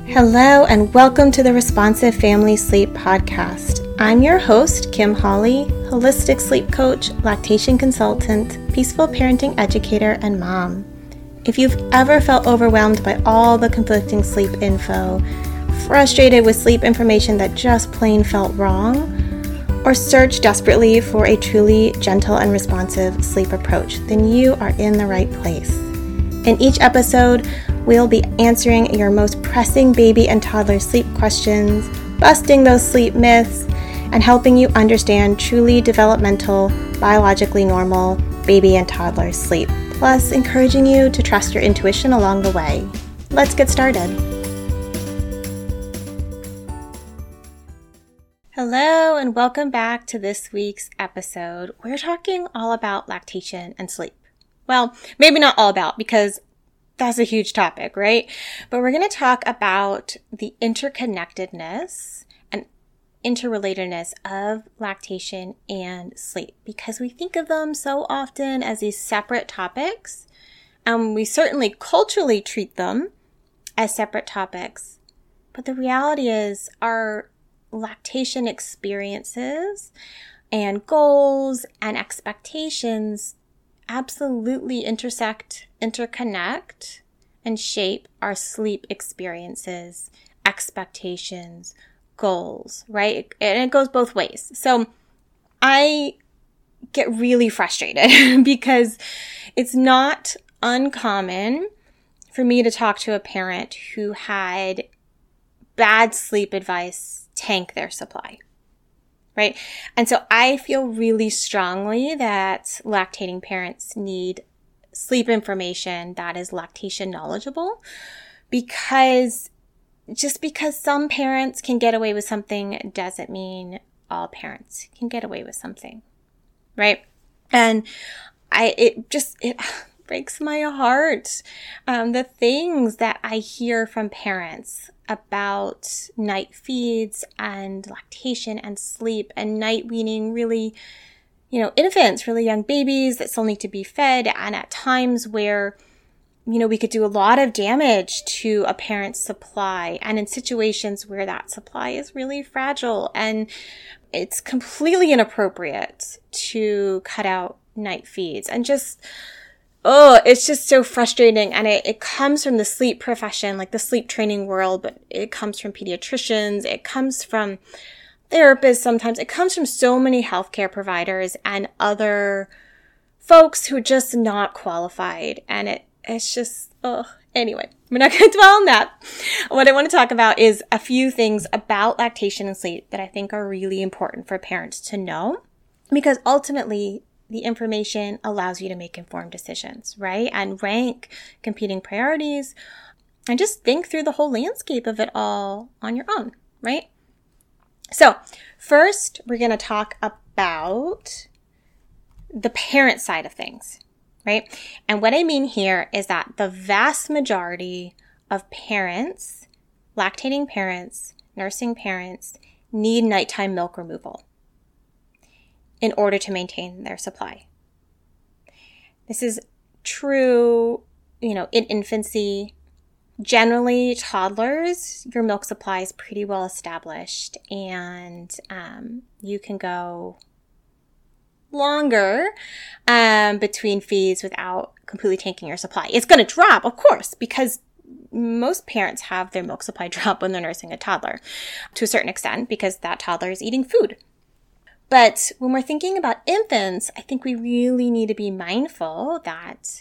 Hello and welcome to the Responsive Family Sleep Podcast. I'm your host, Kim Hawley, holistic sleep coach, lactation consultant, peaceful parenting educator, and mom. If you've ever felt overwhelmed by all the conflicting sleep info, frustrated with sleep information that just plain felt wrong, or searched desperately for a truly gentle and responsive sleep approach, then you are in the right place. In each episode, we'll be answering your most pressing baby and toddler sleep questions, busting those sleep myths, and helping you understand truly developmental, biologically normal baby and toddler sleep, plus encouraging you to trust your intuition along the way. Let's get started. Hello and welcome back to this week's episode. We're talking all about lactation and sleep. Well, maybe not all about, because that's a huge topic, right? But we're going to talk about the interconnectedness and interrelatedness of lactation and sleep, because we think of them so often as these separate topics, and we certainly culturally treat them as separate topics. But the reality is our lactation experiences and goals and expectations absolutely intersect, interconnect, and shape our sleep experiences, expectations, goals, right? And it goes both ways. So I get really frustrated because it's not uncommon for me to talk to a parent who had bad sleep advice tank their supply. Right? And so I feel really strongly that lactating parents need sleep information that is lactation knowledgeable, because just because some parents can get away with something doesn't mean all parents can get away with something, right? And it breaks my heart. The things that I hear from parents about night feeds and lactation and sleep and night weaning, really, infants, really young babies that still need to be fed, and at times where, we could do a lot of damage to a parent's supply, and in situations where that supply is really fragile and it's completely inappropriate to cut out night feeds. And it's just so frustrating. And it comes from the sleep profession, like the sleep training world, but it comes from pediatricians. It comes from therapists sometimes. It comes from so many healthcare providers and other folks who are just not qualified. And it's just, anyway, we're not going to dwell on that. What I want to talk about is a few things about lactation and sleep that I think are really important for parents to know, because ultimately, the information allows you to make informed decisions, right? And rank competing priorities and just think through the whole landscape of it all on your own, right? So first, we're going to talk about the parent side of things, right? And what I mean here is that the vast majority of parents, lactating parents, nursing parents, need nighttime milk removal in order to maintain their supply. This is true, in infancy. Generally, toddlers, your milk supply is pretty well established, and you can go longer between feeds without completely tanking your supply. It's going to drop, of course, because most parents have their milk supply drop when they're nursing a toddler to a certain extent, because that toddler is eating food. But when we're thinking about infants, I think we really need to be mindful that,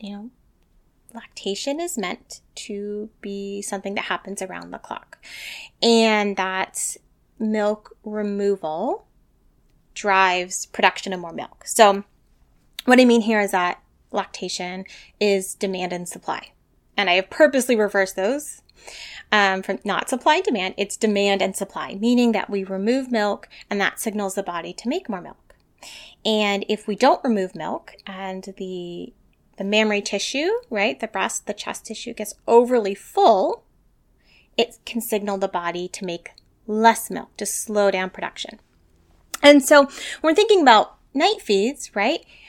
lactation is meant to be something that happens around the clock, and that milk removal drives production of more milk. So what I mean here is that lactation is demand and supply. And I have purposely reversed those. From not supply and demand, it's demand and supply, meaning that we remove milk and that signals the body to make more milk. And if we don't remove milk and the mammary tissue, right, the breast, the chest tissue gets overly full, it can signal the body to make less milk, to slow down production. And so when we're thinking about night feeds, right,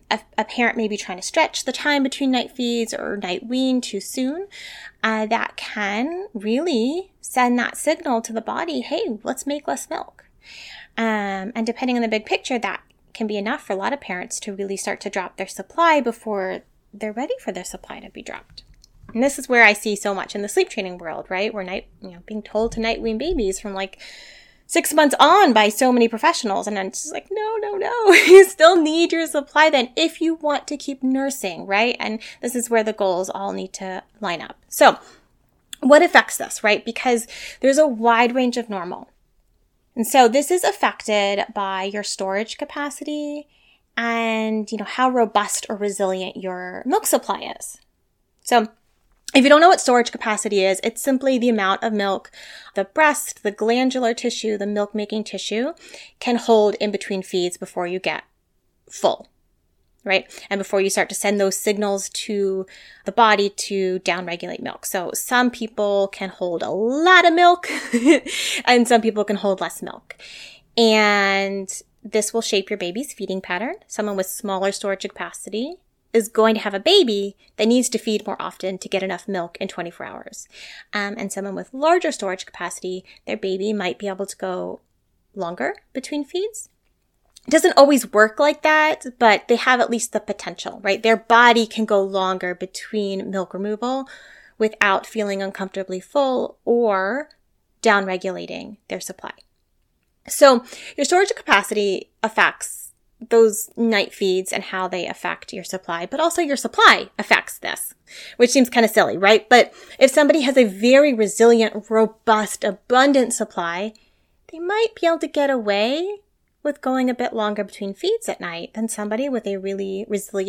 a parent may be trying to stretch the time between night feeds or night wean too soon, that can really send that signal to the body, hey, let's make less milk. And depending on the big picture, that can be enough for a lot of parents to really start to drop their supply before they're ready for their supply to be dropped. And this is where I see so much in the sleep training world, right? We're being told to night wean babies from like 6 months on by so many professionals. And I'm just like, no. You still need your supply then if you want to keep nursing, right? And this is where the goals all need to line up. So what affects this, right? Because there's a wide range of normal. And so this is affected by your storage capacity and, how robust or resilient your milk supply is. So if you don't know what storage capacity is, it's simply the amount of milk the breast, the glandular tissue, the milk-making tissue can hold in between feeds before you get full, right? And before you start to send those signals to the body to downregulate milk. So some people can hold a lot of milk and some people can hold less milk. And this will shape your baby's feeding pattern. Someone with smaller storage capacity is going to have a baby that needs to feed more often to get enough milk in 24 hours. And someone with larger storage capacity, their baby might be able to go longer between feeds. It doesn't always work like that, but they have at least the potential, right? Their body can go longer between milk removal without feeling uncomfortably full or downregulating their supply. So your storage capacity affects those night feeds and how they affect your supply, but also your supply affects this, which seems kind of silly, right? But if somebody has a very resilient, robust, abundant supply, they might be able to get away with going a bit longer between feeds at night than somebody with a really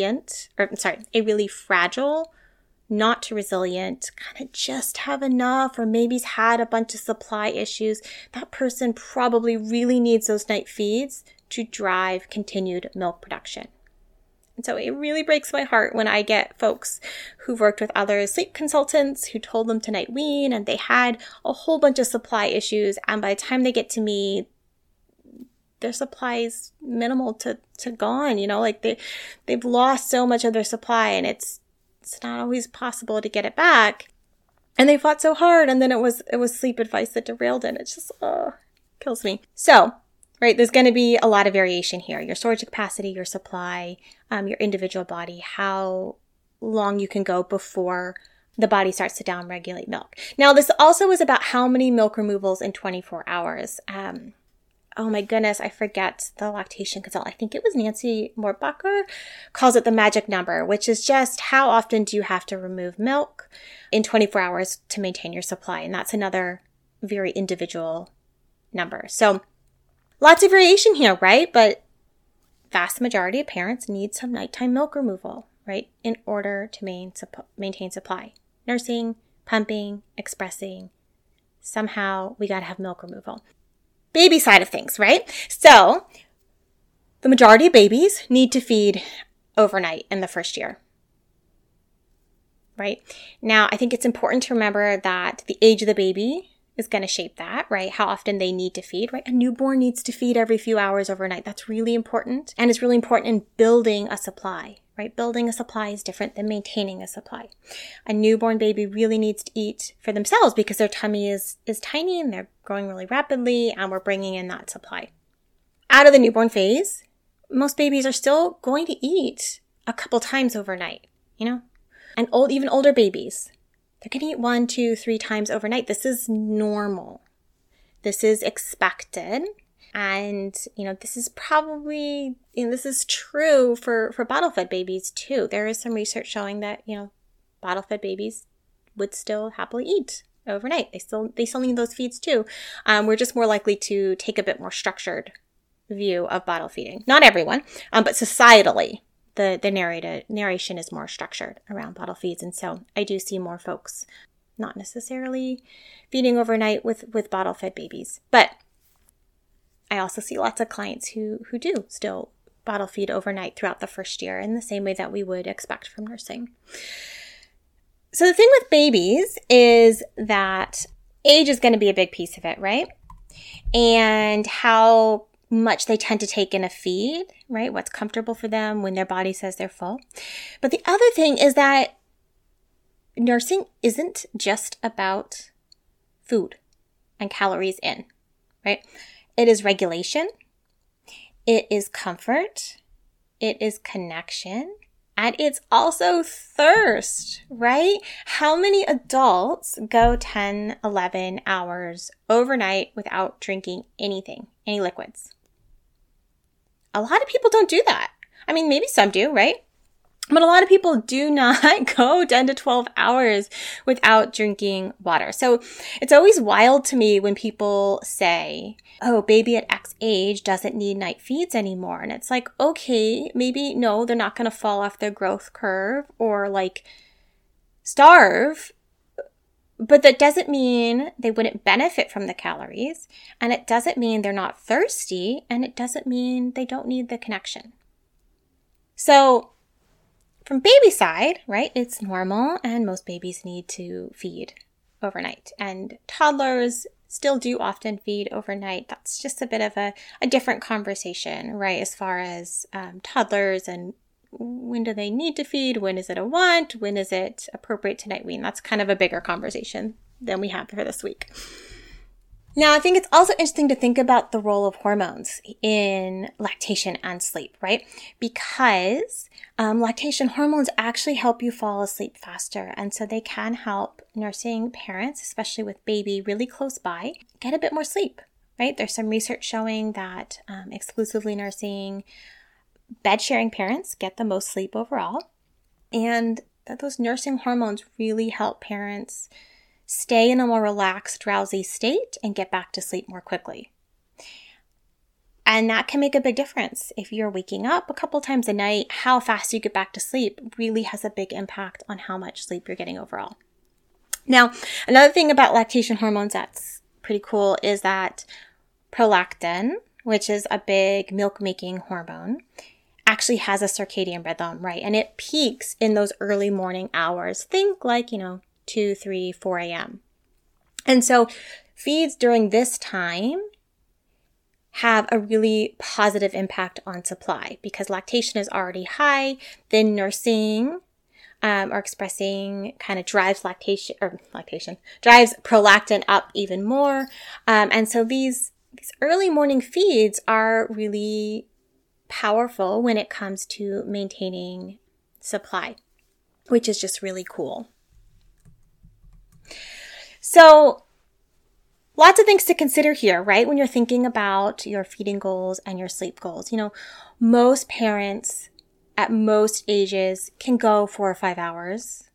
fragile, not too resilient, kind of just have enough, or maybe's had a bunch of supply issues. That person probably really needs those night feeds to drive continued milk production. And so it really breaks my heart when I get folks who've worked with other sleep consultants who told them to night wean and they had a whole bunch of supply issues. And by the time they get to me, their supply is minimal to gone, they've lost so much of their supply and it's not always possible to get it back. And they fought so hard. And then it was sleep advice that derailed it. It's just, kills me. So, right, there's going to be a lot of variation here. Your storage capacity, your supply, your individual body, how long you can go before the body starts to downregulate milk. Now, this also is about how many milk removals in 24 hours. Oh my goodness, I forget the lactation consultant. I think it was Nancy Mortbacher calls it the magic number, which is just how often do you have to remove milk in 24 hours to maintain your supply. And that's another very individual number. So lots of variation here, right? But vast majority of parents need some nighttime milk removal, right? In order to maintain supply. Nursing, pumping, expressing. Somehow we got to have milk removal. Baby side of things, right? So the majority of babies need to feed overnight in the first year, right? Now, I think it's important to remember that the age of the baby is going to shape that, right? How often they need to feed, right? A newborn needs to feed every few hours overnight. That's really important. And it's really important in building a supply, right? Building a supply is different than maintaining a supply. A newborn baby really needs to eat for themselves because their tummy is tiny and they're growing really rapidly and we're bringing in that supply. Out of the newborn phase, most babies are still going to eat a couple times overnight, And even older babies, they're going to eat 1, 2, 3 times overnight. This is normal. This is expected. And, this is probably, this is true for bottle-fed babies too. There is some research showing that, bottle-fed babies would still happily eat overnight. They still need those feeds too. We're just more likely to take a bit more structured view of bottle feeding. Not everyone, but societally, the narration is more structured around bottle feeds. And so I do see more folks not necessarily feeding overnight with bottle-fed babies. But I also see lots of clients who do still bottle feed overnight throughout the first year in the same way that we would expect from nursing. So the thing with babies is that age is going to be a big piece of it, right? And how much they tend to take in a feed, right? What's comfortable for them when their body says they're full. But the other thing is that nursing isn't just about food and calories in, right? It is regulation. It is comfort. It is connection. And it's also thirst, right? How many adults go 10, 11 hours overnight without drinking anything, any liquids? A lot of people don't do that. I mean, maybe some do, right? But a lot of people do not go 10 to 12 hours without drinking water. So it's always wild to me when people say, oh, baby at X age doesn't need night feeds anymore. And it's like, okay, maybe no, they're not going to fall off their growth curve or like starve. But that doesn't mean they wouldn't benefit from the calories. And it doesn't mean they're not thirsty. And it doesn't mean they don't need the connection. So from baby side, right, it's normal and most babies need to feed overnight. And toddlers still do often feed overnight. That's just a bit of a different conversation, right, as far as toddlers and when do they need to feed? When is it a want? When is it appropriate to night wean? That's kind of a bigger conversation than we have for this week. Now, I think it's also interesting to think about the role of hormones in lactation and sleep, right? Because lactation hormones actually help you fall asleep faster. And so they can help nursing parents, especially with baby really close by, get a bit more sleep, right? There's some research showing that exclusively nursing bed sharing parents get the most sleep overall. And that those nursing hormones really help parents stay in a more relaxed, drowsy state and get back to sleep more quickly. And that can make a big difference. If you're waking up a couple times a night, how fast you get back to sleep really has a big impact on how much sleep you're getting overall. Now, another thing about lactation hormones that's pretty cool is that prolactin, which is a big milk-making hormone, actually has a circadian rhythm, right? And it peaks in those early morning hours. Think like, 2, 3, 4 a.m. And so feeds during this time have a really positive impact on supply because lactation is already high. Then nursing or expressing kind of drives drives prolactin up even more. And so these early morning feeds are really powerful when it comes to maintaining supply, which is just really cool. So lots of things to consider here, right? When you're thinking about your feeding goals and your sleep goals. Most parents at most ages can go 4 or 5 hours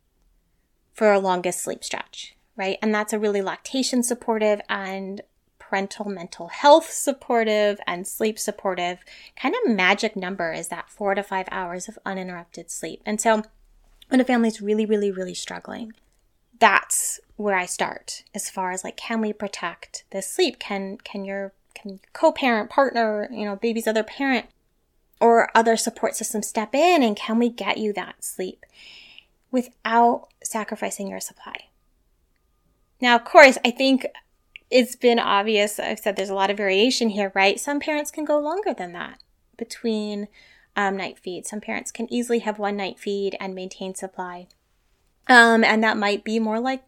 for a longest sleep stretch, right? And that's a really lactation supportive and parental mental health supportive and sleep supportive kind of magic number is that 4 to 5 hours of uninterrupted sleep. And so when a family's really, really, really struggling, that's where I start as far as can we protect this sleep? Can co-parent, partner, baby's other parent or other support system step in and can we get you that sleep without sacrificing your supply? Now, of course, I think it's been obvious. I've said there's a lot of variation here, right? Some parents can go longer than that between night feeds. Some parents can easily have one night feed and maintain supply. And that might be more like,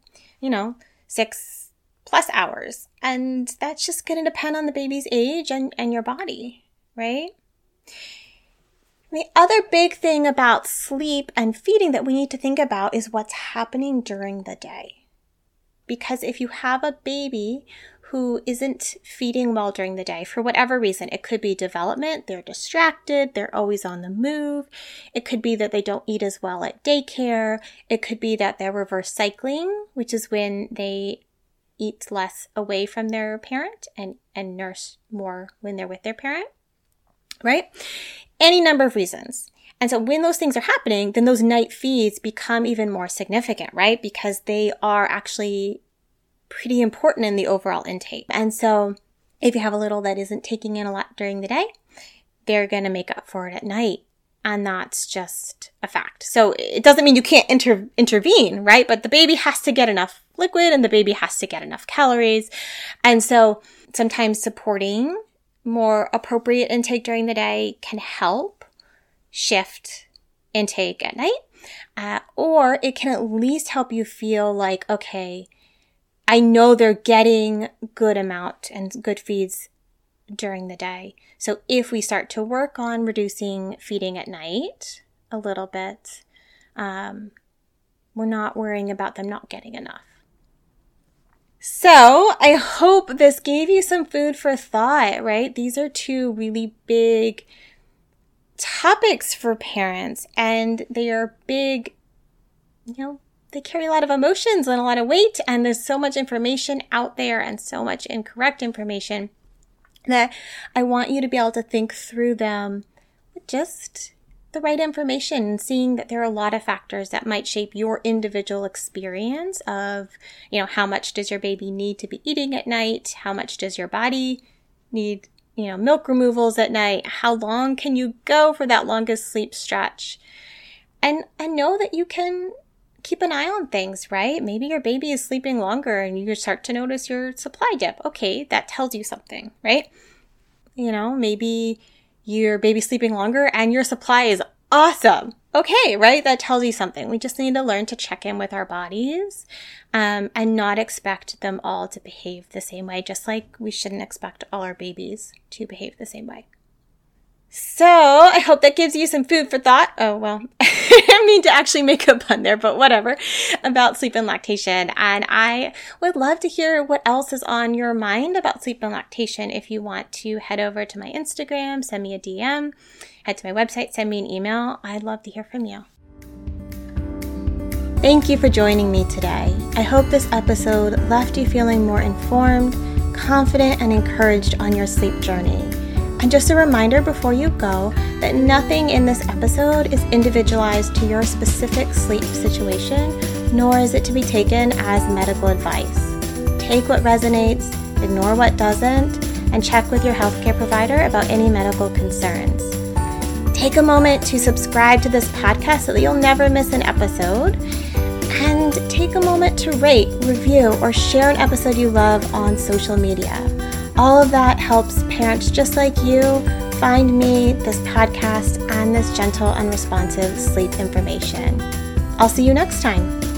6+ hours. And that's just going to depend on the baby's age and your body, right? The other big thing about sleep and feeding that we need to think about is what's happening during the day. Because if you have a baby who isn't feeding well during the day, for whatever reason, it could be development, they're distracted, they're always on the move. It could be that they don't eat as well at daycare. It could be that they're reverse cycling, which is when they eat less away from their parent and nurse more when they're with their parent, right? Any number of reasons. And so when those things are happening, then those night feeds become even more significant, right? Because they are actually pretty important in the overall intake. And so if you have a little that isn't taking in a lot during the day, they're going to make up for it at night. And that's just a fact. So it doesn't mean you can't intervene, right? But the baby has to get enough liquid and the baby has to get enough calories. And so sometimes supporting more appropriate intake during the day can help shift intake at night, or it can at least help you feel like, okay, I know they're getting good amount and good feeds during the day. So if we start to work on reducing feeding at night a little bit, we're not worrying about them not getting enough. So I hope this gave you some food for thought, right? These are two really big topics for parents, and they are big, they carry a lot of emotions and a lot of weight, and there's so much information out there and so much incorrect information that I want you to be able to think through them with just the right information, and seeing that there are a lot of factors that might shape your individual experience of, how much does your baby need to be eating at night? How much does your body need, milk removals at night? How long can you go for that longest sleep stretch? And know that you can keep an eye on things, right? Maybe your baby is sleeping longer and you start to notice your supply dip. Okay, that tells you something, right? Maybe your baby's sleeping longer and your supply is awesome. Okay, right? That tells you something. We just need to learn to check in with our bodies, and not expect them all to behave the same way, just like we shouldn't expect all our babies to behave the same way. So I hope that gives you some food for thought. Oh, well, I didn't mean to actually make a pun there, but whatever, about sleep and lactation. And I would love to hear what else is on your mind about sleep and lactation. If you want to head over to my Instagram, send me a DM, head to my website, send me an email. I'd love to hear from you. Thank you for joining me today. I hope this episode left you feeling more informed, confident, and encouraged on your sleep journey. And just a reminder before you go that nothing in this episode is individualized to your specific sleep situation, nor is it to be taken as medical advice. Take what resonates, ignore what doesn't, and check with your healthcare provider about any medical concerns. Take a moment to subscribe to this podcast so that you'll never miss an episode. And take a moment to rate, review, or share an episode you love on social media. All of that helps parents just like you find me, this podcast, and this gentle and responsive sleep information. I'll see you next time.